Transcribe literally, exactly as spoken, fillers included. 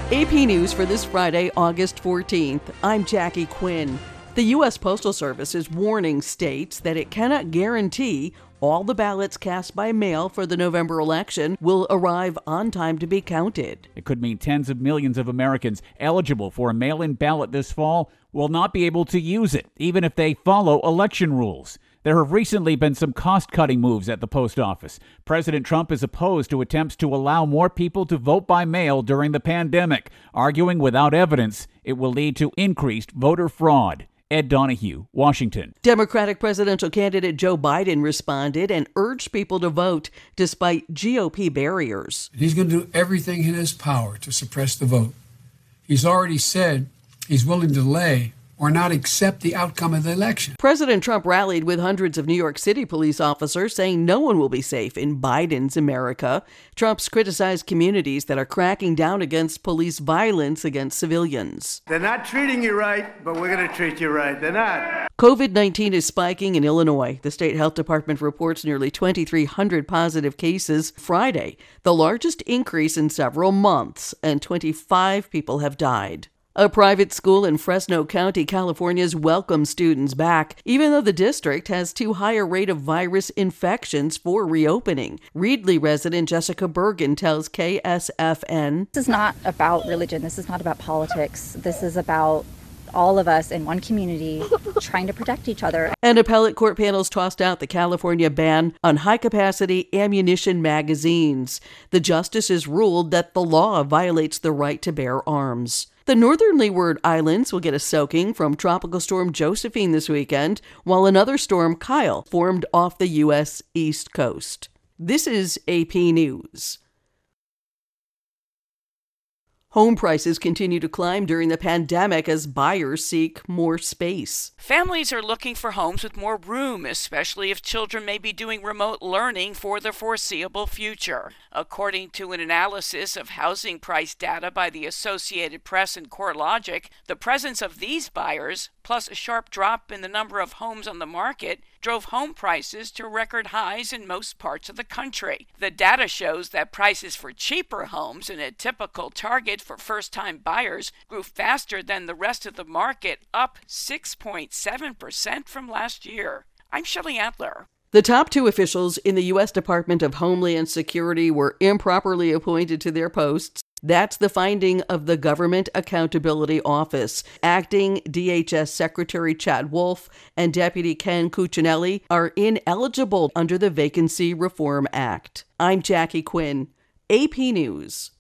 A P News for this Friday, August fourteenth. I'm Jackie Quinn. The U S Postal Service is warning states that it cannot guarantee all the ballots cast by mail for the November election will arrive on time to be counted. It could mean tens of millions of Americans eligible for a mail-in ballot this fall will not be able to use it, even if they follow election rules. There have recently been some cost-cutting moves at the post office. President Trump is opposed to attempts to allow more people to vote by mail during the pandemic, arguing without evidence it will lead to increased voter fraud. Ed Donahue, Washington. Democratic presidential candidate Joe Biden responded and urged people to vote despite G O P barriers. He's going to do everything in his power to suppress the vote. He's already said he's willing to delay or not accept the outcome of the election. President Trump rallied with hundreds of New York City police officers, saying no one will be safe in Biden's America. Trump's criticized communities that are cracking down against police violence against civilians. They're not treating you right, but we're going to treat you right. They're not. covid nineteen is spiking in Illinois. The state health department reports nearly twenty-three hundred positive cases Friday, the largest increase in several months, and twenty-five people have died. A private school in Fresno County, California, has welcomed students back, even though the district has too high a rate of virus infections for reopening. Reedley resident Jessica Bergen tells K S F N. This is not about religion. This is not about politics. This is about all of us in one community trying to protect each other. And appellate court panels tossed out the California ban on high-capacity ammunition magazines. The justices ruled that the law violates the right to bear arms. The northern Leeward Islands will get a soaking from Tropical Storm Josephine this weekend, while another storm, Kyle, formed off the U S East Coast. This is A P News. Home prices continue to climb during the pandemic as buyers seek more space. Families are looking for homes with more room, especially if children may be doing remote learning for the foreseeable future. According to an analysis of housing price data by the Associated Press and CoreLogic, the presence of these buyers, plus a sharp drop in the number of homes on the market, drove home prices to record highs in most parts of the country. The data shows that prices for cheaper homes in a typical target for first-time buyers grew faster than the rest of the market, up six point seven percent from last year. I'm Shelley Adler. The top two officials in the U S Department of Homeland Security were improperly appointed to their posts. That's the finding of the Government Accountability Office. Acting D H S Secretary Chad Wolf and Deputy Ken Cuccinelli are ineligible under the Vacancy Reform Act. I'm Jackie Quinn, A P News.